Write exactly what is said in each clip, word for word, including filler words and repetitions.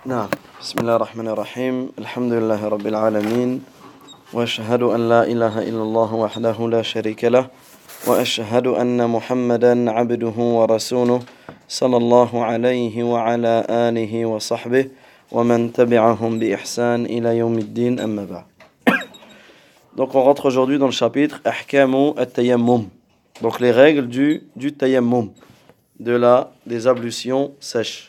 نعم بسم الله الرحمن الرحيم الحمد لله رب العالمين وأشهد أن لا إله إلا الله وحده لا شريك له وأشهد أن محمدا عبده ورسوله صلى الله عليه وعلى آله وصحبه ومن تبعهم بإحسان إلى يوم الدين أما بعد. Donc on rentre aujourd'hui dans le chapitre Ahkamu at-tayammum. Donc les règles du, du tayammum, de la, des ablutions sèches.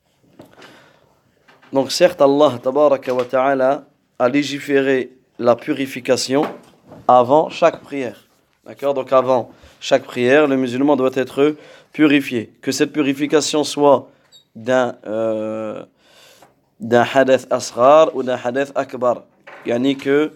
Donc certes Allah tabaraka wa ta'ala a légiféré la purification avant chaque prière. D'accord? Donc avant chaque prière, le musulman doit être purifié. Que cette purification soit d'un, euh, d'un hadith asghar ou d'un hadith akbar. Yani que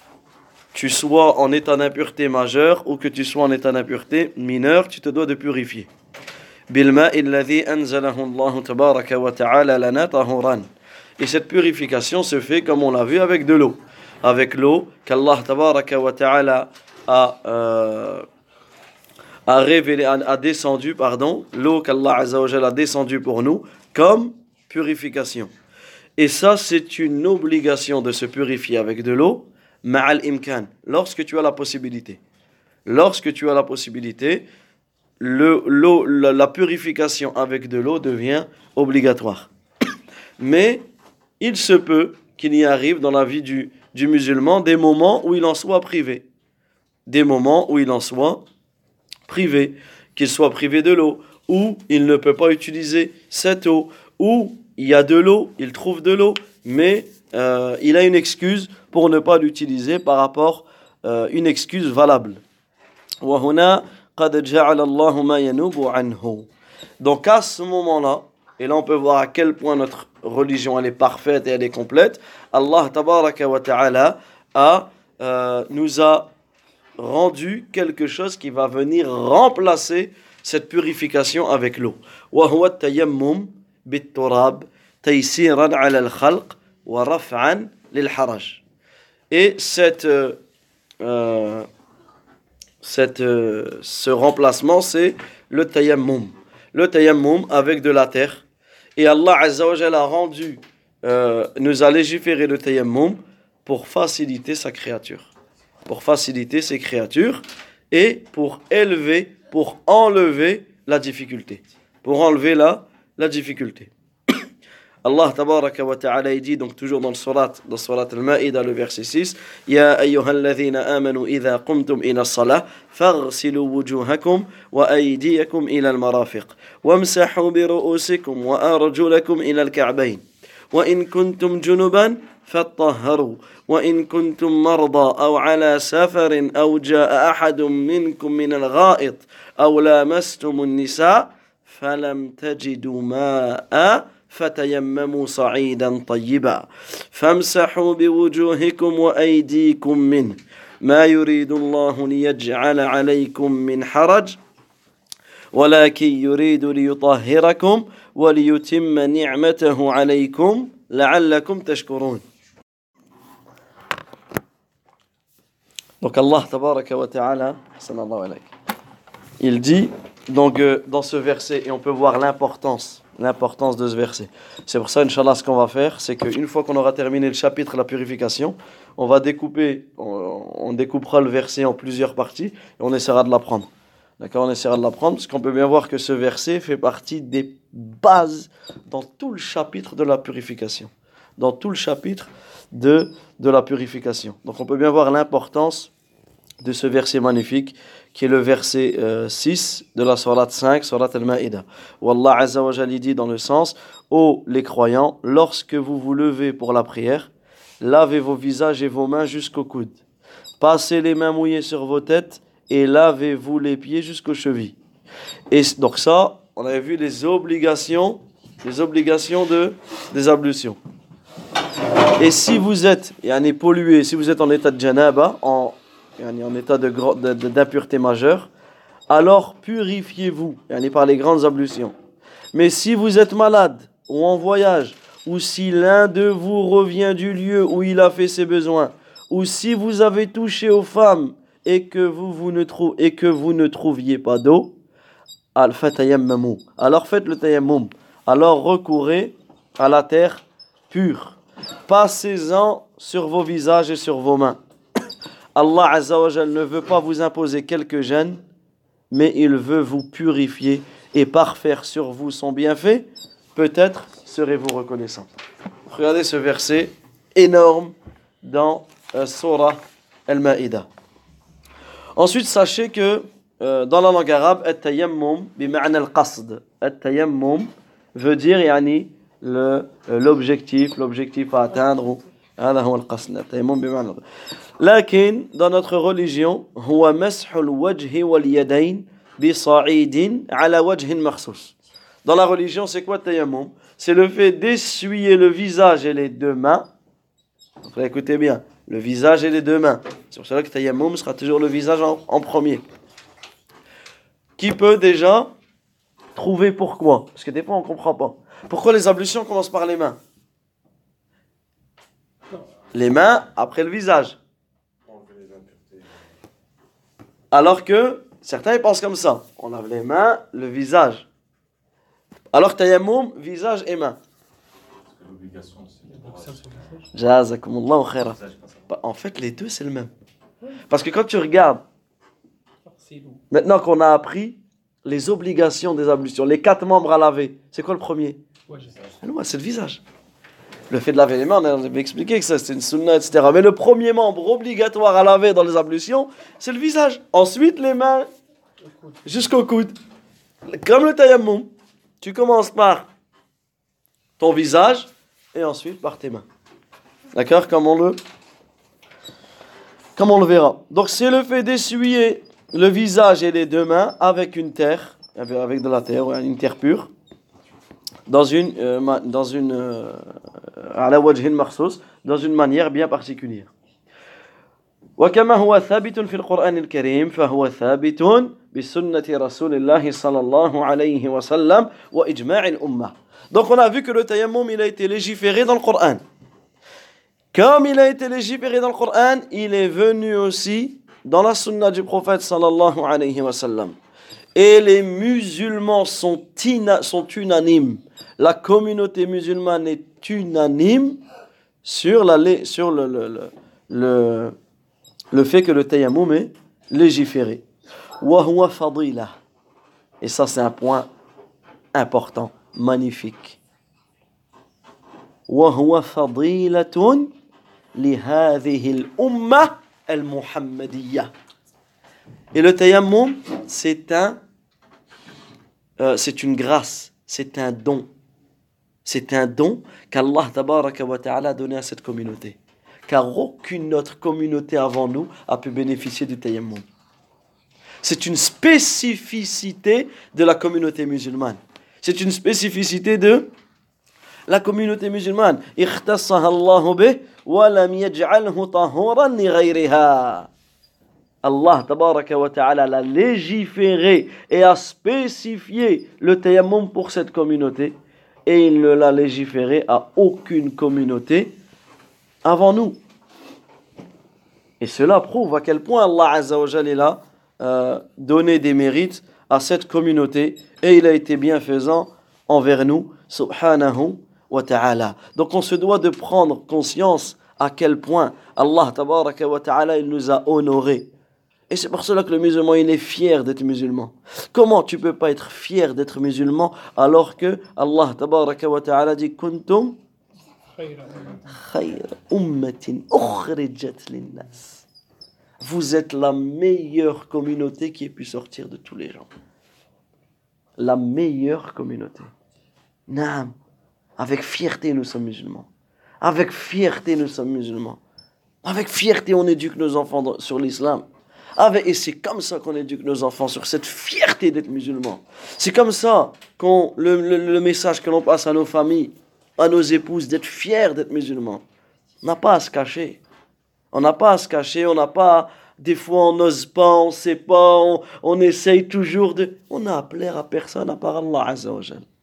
tu sois en état d'impureté majeure ou que tu sois en état d'impureté mineure, tu te dois de purifier. Bilma'i alladhi anzalahu Allah tabaraka wa ta'ala lana tahuran. Et cette purification se fait, comme on l'a vu, avec de l'eau. Avec l'eau qu'Allah tabaraka wa ta'ala a, euh, a révélé, a, a descendu, pardon, l'eau qu'Allah azza wa jalla a descendu pour nous comme purification. Et ça, c'est une obligation de se purifier avec de l'eau, ma'al imkan, lorsque tu as la possibilité. Lorsque tu as la possibilité, le, l'eau, la, la purification avec de l'eau devient obligatoire. Mais il se peut qu'il y arrive dans la vie du, du musulman des moments où il en soit privé. Des moments où il en soit privé. Qu'il soit privé de l'eau, ou il ne peut pas utiliser cette eau, ou il y a de l'eau, il trouve de l'eau, mais euh, il a une excuse pour ne pas l'utiliser par rapport à euh, une excuse valable. وَهُنَا قَدْ جَعَلَ اللَّهُ مَا يَنُوبُ عَنْهُ. Donc à ce moment-là, et là on peut voir à quel point notre religion elle est parfaite et elle est complète, Allah tabaraka wa ta'ala a, euh, nous a rendu quelque chose qui va venir remplacer cette purification avec l'eau. وَهُوَ التَّيَمُّمْ بِالتُّرَابِ تَيْسِيرًا عَلَى الْخَلْقِ وَرَفْعًا لِلْحَرَجِ. Et cette, euh, euh, cette, euh, ce remplacement, c'est le tayammum. Le tayammum avec de la terre. Et Allah Azza wa Jalla a rendu, euh, nous a légiféré le tayammum pour faciliter sa créature. Pour faciliter ses créatures et pour élever, pour enlever la difficulté. Pour enlever la, la difficulté. Allah tabaraka wa ta'ala dit donc toujours dans le surat, dans le surat al-Ma'ida, le verset six, Ya ayyuhalladhina amanu idha qumtum ila as-salah faghsilu wujuhakum wa aydiyakum ila al-marafiq wamsahu bi ru'usikum wa arjulakum ila al-ka'bayn wa in kuntum junuban fattahharu wa in kuntum marda aw ala safarin aw jaa'a ahadun minkum min al-gha'it aw lamastum an-nisa falam tajidu ma'a فتيمموا صعيدا طيبا فامسحوا بوجوهكم وأيديكم منه ما يريد الله ليجعل عليكم من حرج ولكن يريد ليطهركم وليتم نعمته عليكم لعلكم تشكرون. Donc Allah tabaraka wa ta'ala, il dit donc euh, dans ce verset, et on peut voir l'importance l'importance de ce verset. C'est pour ça, Inch'Allah, ce qu'on va faire, c'est qu'une fois qu'on aura terminé le chapitre de la purification, on va découper, on, on découpera le verset en plusieurs parties et on essaiera de l'apprendre. D'accord? On essaiera de l'apprendre parce qu'on peut bien voir que ce verset fait partie des bases dans tout le chapitre de la purification. Dans tout le chapitre de, de la purification. Donc on peut bien voir l'importance de ce verset magnifique qui est le verset euh, six de la sourate cinq, sourate al-Ma'ida, où Allah Azza wa Jalla dit dans le sens: ô les croyants, lorsque vous vous levez pour la prière, lavez vos visages et vos mains jusqu'aux coudes, passez les mains mouillées sur vos têtes et lavez-vous les pieds jusqu'aux chevilles. Et donc ça, on avait vu les obligations, les obligations de, des ablutions. Et si vous êtes yani, pollué, si vous êtes en état de janaba, en en état de, de, de, d'impureté majeure, alors purifiez-vous par les grandes ablutions. Mais si vous êtes malade ou en voyage, ou si l'un de vous revient du lieu où il a fait ses besoins, ou si vous avez touché aux femmes et que vous, vous ne, trou- et que vous ne trouviez pas d'eau, alors faites le tayammum. Alors recourez à la terre pur. Passez-en sur vos visages et sur vos mains. Allah Azza wa Jal ne veut pas vous imposer quelques gênes, mais il veut vous purifier et parfaire sur vous son bienfait. Peut-être serez-vous reconnaissant. Regardez ce verset énorme dans euh, Surah Al-Ma'ida. Ensuite, sachez que euh, dans la langue arabe, at-tayammum bima'na al-qasd. At-tayammum veut dire yani, le, l'objectif, l'objectif à atteindre. هذا هو القصد التيمم بمعنى. لكن dans notre religion هو مسح الوجه واليدين بصعيد على وجه مخصوص. Dans la religion, c'est quoi tayammum? C'est le fait d'essuyer le visage et les deux mains. Donc là, écoutez bien, le visage et les deux mains. C'est pour cela que tayammum sera toujours le visage en, en premier. Qui peut déjà trouver pourquoi? Parce que des fois, on ne comprend pas. Pourquoi les ablutions commencent par les mains? Les mains après le visage. Alors que certains ils pensent comme ça. On lave les mains, le visage. Alors tayammum, visage et mains. Jazakumullahu khaira. En fait, les deux, c'est le même. Parce que quand tu regardes, maintenant qu'on a appris les obligations des ablutions, les quatre membres à laver, c'est quoi le premier? C'est le visage. Le fait de laver les mains, on avait expliqué que ça c'était une sunna, et cetera. Mais le premier membre obligatoire à laver dans les ablutions, c'est le visage. Ensuite, les mains jusqu'au coude. Comme le tayammum, tu commences par ton visage et ensuite par tes mains. D'accord? Comme on le, comme on le verra. Donc, c'est le fait d'essuyer le visage et les deux mains avec une terre, avec de la terre, une terre pure. Dans une, euh, dans une, euh, على وجه مخصوص, dans une manière bien particulière. وكما هو ثابت في القرآن الكريم فهو ثابت بسنة رسول الله صلى الله عليه وسلم وإجماع الأمة. Donc on a vu que le tayammum il a été légiféré dans le Coran. Comme il a été légiféré dans le Coran, il est venu aussi dans la sunna du prophète sallallahu alayhi wa sallam. Et les musulmans sont, ina, sont unanimes. La communauté musulmane est unanime sur, la, sur le, le, le, le, le fait que le tayammum est légiféré. Wa huwa fadila. Et ça, c'est un point important, magnifique. Wa huwa fadilatun li hadhihi al-umma al-muhammadiyya. Et le tayammum, c'est un, euh, c'est une grâce, c'est un don. C'est un don qu'Allah tabaraka wa ta'ala a donné à cette communauté. Car aucune autre communauté avant nous a pu bénéficier du tayammum. C'est une spécificité de la communauté musulmane. C'est une spécificité de la communauté musulmane. اختصها الله به ولم يجعله طهورا لغيرها. Allah tabaraka wa ta'ala l'a légiféré et a spécifié le tayammum pour cette communauté et il ne l'a légiféré à aucune communauté avant nous. Et cela prouve à quel point Allah Azza wa Jalla a euh, donné des mérites à cette communauté et il a été bienfaisant envers nous, subhanahu wa ta'ala. Donc on se doit de prendre conscience à quel point Allah tabaraka wa ta'ala il nous a honorés. Et c'est pour cela que le musulman, il est fier d'être musulman. Comment tu peux pas être fier d'être musulman alors que Allah tabaraka wa ta'ala dit kuntum khayra ummatin ukhrijat linnas. Vous êtes la meilleure communauté qui ait pu sortir de tous les gens. La meilleure communauté. Naam. Avec fierté, nous sommes musulmans. Avec fierté, nous sommes musulmans. Avec fierté, on éduque nos enfants sur l'islam. Avec, et c'est comme ça qu'on éduque nos enfants, sur cette fierté d'être musulmans. C'est comme ça qu'on le, le, le message que l'on passe à nos familles, à nos épouses, d'être fiers d'être musulmans. On n'a pas à se cacher. On n'a pas à se cacher, on n'a pas... Des fois, on n'ose pas, on ne sait pas, on, on essaye toujours de... On n'a à plaire à personne à part Allah Azza wa Jal.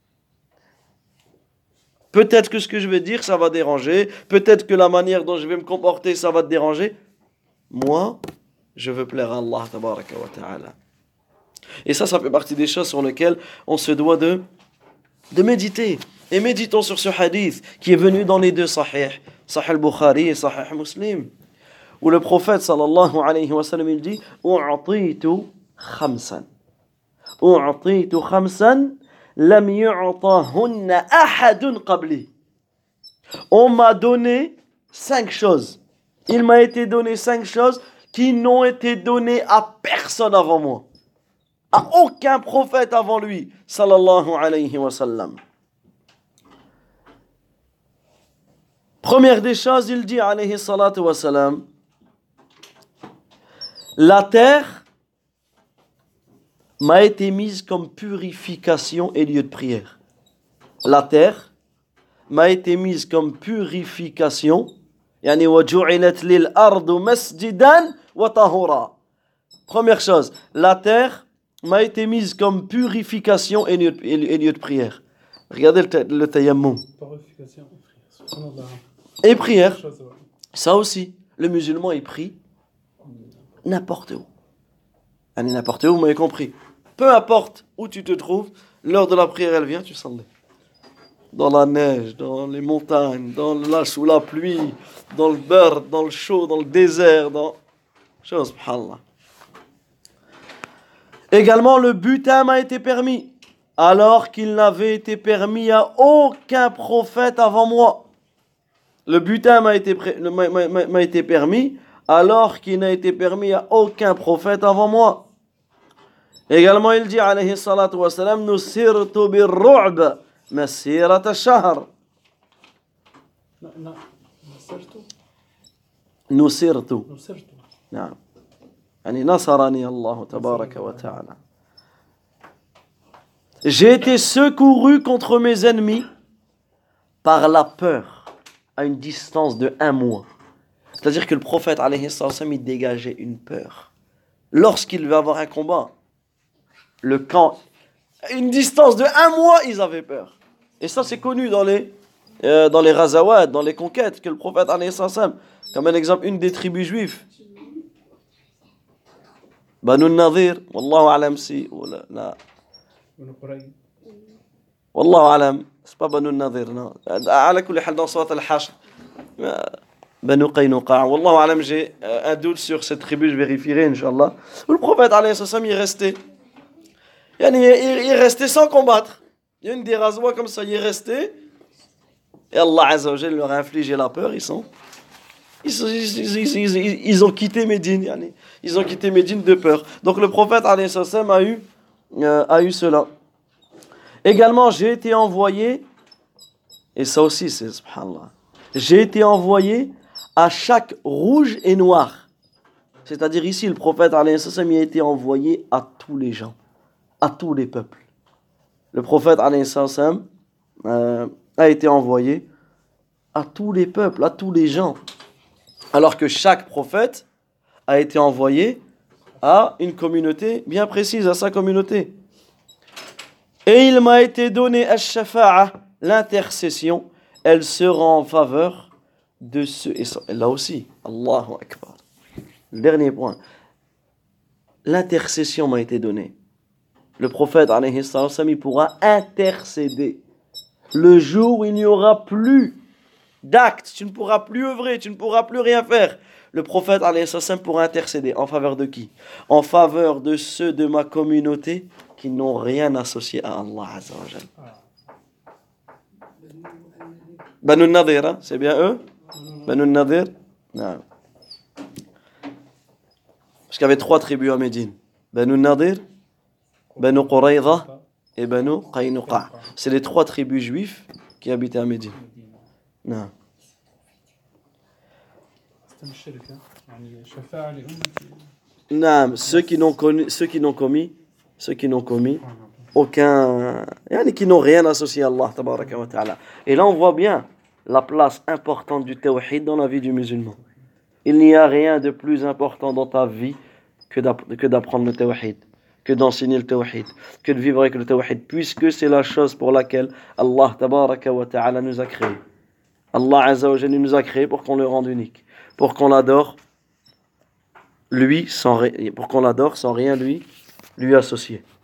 Peut-être que ce que je vais dire, ça va déranger. Peut-être que la manière dont je vais me comporter, ça va te déranger. Moi... je veux plaire à Allah tabaraka wa ta'ala. Et ça, ça fait partie des choses sur lesquelles on se doit de, de méditer. Et méditons sur ce hadith qui est venu dans les deux sahih, Sahih al-Bukhari et Sahih Muslim, où le prophète sallallahu alayhi wa sallam il dit u'titu khamsan u'titu khamsan lam yu'tahunna ahadun qabli. On m'a donné cinq choses. Il m'a été donné cinq choses qui n'ont été données à personne avant moi, à aucun prophète avant lui sallallahu alayhi wa sallam. Première des choses, il dit alayhi salatu wa salam, la terre m'a été mise comme purification et lieu de prière. La terre m'a été mise comme purification. Yani وَجُعِلَتْ لِلْأَرْضُ مَسْجِدًا وَطَهُورًا. Première chose, la terre m'a été mise comme purification et lieu, et, et lieu de prière. Regardez le, le tayammum. Purification et prière. Et prière. Ça aussi, le musulman il prie n'importe où. Yani n'importe où, vous m'avez compris. Peu importe où tu te trouves, l'heure de la prière elle vient, tu s'en vas. Dans la neige, dans les montagnes, dans la, sous la pluie, dans le beurre, dans le chaud, dans le désert, dans... Chose, subhanallah. Également, le butin m'a été permis, alors qu'il n'avait été permis à aucun prophète avant moi. Le butin m'a été, pré... m'a, m'a, m'a été permis, alors qu'il n'a été permis à aucun prophète avant moi. Également, il dit, alayhi salatu wa salam, nusirtu bir-ru'b مسيرة الشهر. نصرت نصرت نصرت نعم يعني نصرني الله تبارك وتعالى. J'ai été secouru contre mes ennemis par la peur à une distance de un mois. C'est-à-dire que le prophète alayhi sallam il dégageait une peur. Lorsqu'il veut avoir un combat, le camp, à une distance de un mois, ils avaient peur. Et ça, c'est connu dans les, euh, dans les razawad, dans les conquêtes, que le prophète, alayhi sallam, comme un exemple, une des tribus juives, Banu Nadir, Wallahu alam si, ou la, Wallahu alam, c'est pas Banu Nadir, non. Ala kulli hal dans Surat al-Hashr, Banu Qaynuqa, Wallahu alam, j'ai un doute sur cette tribu, je vérifierai, Inch'Allah. Où le prophète, alayhi sallam, il restait. Il, il, il restait sans combattre. Il y a une des razwa comme ça, il est resté. Et Allah Azza wa Jal leur a infligé la peur. Ils sont, ils, sont, ils, ils, ils, ils, ils ont quitté Médine. Yani. Ils ont quitté Médine de peur. Donc le prophète alayhi salam a eu, euh, a eu cela. Également, j'ai été envoyé, et ça aussi c'est subhanallah, j'ai été envoyé à chaque rouge et noir. C'est-à-dire ici, le prophète alayhi salam a été envoyé à tous les gens, à tous les peuples. Le prophète alayhi salam euh, a été envoyé à tous les peuples, à tous les gens. Alors que chaque prophète a été envoyé à une communauté bien précise, à sa communauté. Et il m'a été donné ash-shafa'a, l'intercession, elle sera en faveur de ceux. Et ça, là aussi, Allahu Akbar. Le dernier point. L'intercession m'a été donnée. Le prophète, alayhi salam, il pourra intercéder. Le jour où il n'y aura plus d'actes, tu ne pourras plus œuvrer, tu ne pourras plus rien faire. Le prophète, alayhi salam, pourra intercéder. En faveur de qui? En faveur de ceux de ma communauté qui n'ont rien associé à Allah Azza wa Jal. Banu Nadir, hein? C'est bien eux? Banu Nadir? Non. Parce qu'il y avait trois tribus à Médine. Banu Nadir, Banu Qurayza et Banu Qaynuqa. C'est les trois tribus juives qui habitaient à Médine. Non. Non, ceux qui n'ont connu, ceux qui n'ont commis, ceux qui n'ont commis aucun, qui n'ont rien associé à Allah tabaraka wa ta'ala. Et là on voit bien la place importante du tawhid dans la vie du musulman. Il n'y a rien de plus important dans ta vie que d'apprendre le tawhid, que d'enseigner le tawhid, que de vivre avec le tawhid, puisque c'est la chose pour laquelle Allah tabaraka wa ta'ala nous a créés. Allah Azza wa Jalla nous a créés pour qu'on le rende unique, pour qu'on l'adore lui sans, pour qu'on l'adore sans rien lui lui associer.